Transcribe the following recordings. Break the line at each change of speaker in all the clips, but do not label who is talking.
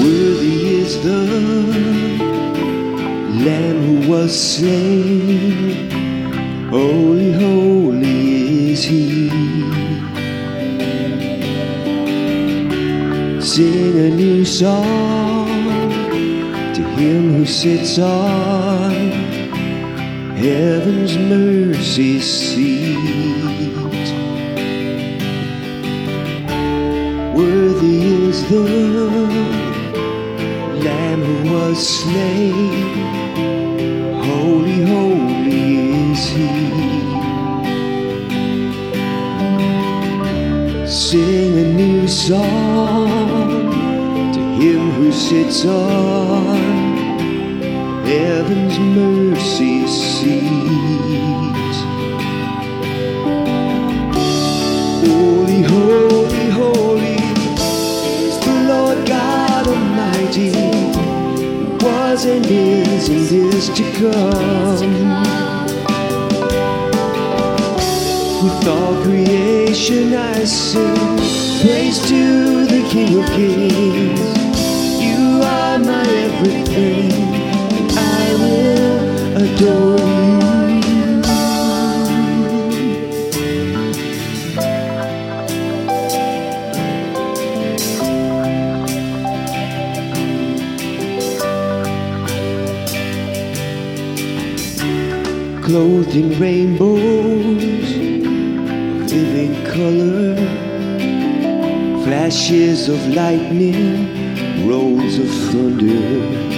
Worthy is the Lamb who was slain. Holy, holy is He. Sing a new song to Him who sits on heaven's mercy seat. Worthy is the Lamb who was slain. Holy, holy is He. Sing a new song to Him who sits on heaven's mercy seat. Holy, holy, holy is the Lord God Almighty, who was and is to come. With all creation I sing praise to the King of Kings. You are my everything, and I will adore you. Clothed in rainbows, living color, flashes of lightning, rolls of thunder.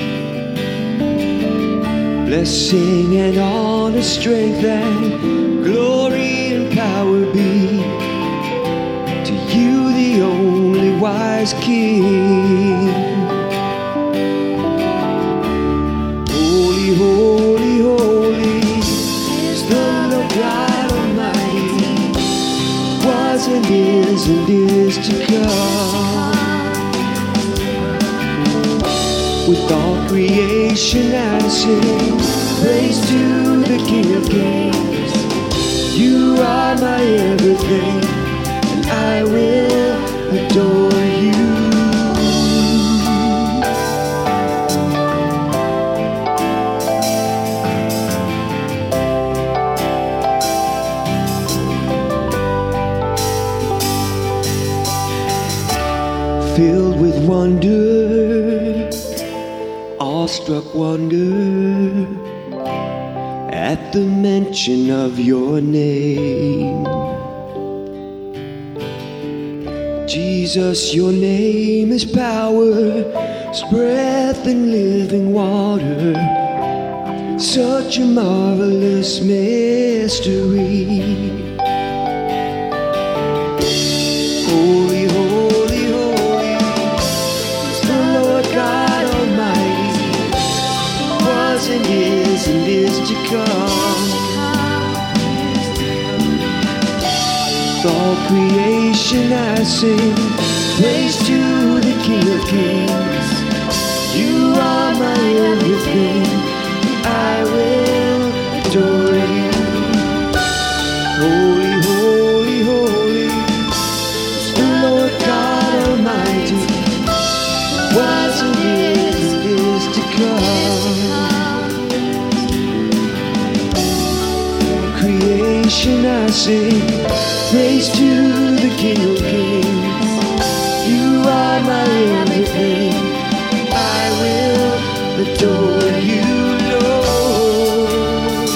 Blessing and honor, strength and glory and power be to you, the only wise King. Holy, holy, holy is the Lord God Almighty, was and is to come. With all creation I sing praise to the King of Kings. You are my everything, and I will adore you. Filled with wonder, awestruck wonder, at the mention of your name. Jesus, your name is power, it's breath and living water, such a marvelous mystery. Holy, holy, holy is the Lord God Almighty, was and is to come. With all creation I sing praise to the King of Kings. You are my everything, I will adore you. Holy, holy, holy is the Lord God Almighty, was and is to come. Creation I sing praise to the King of Kings. You are my everything, I will adore you, Lord.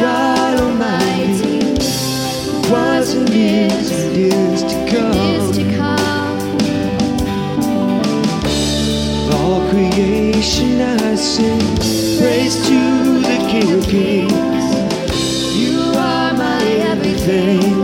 God Almighty, was and is to come. All creation I sing praise to the King of Kings. You are my everything.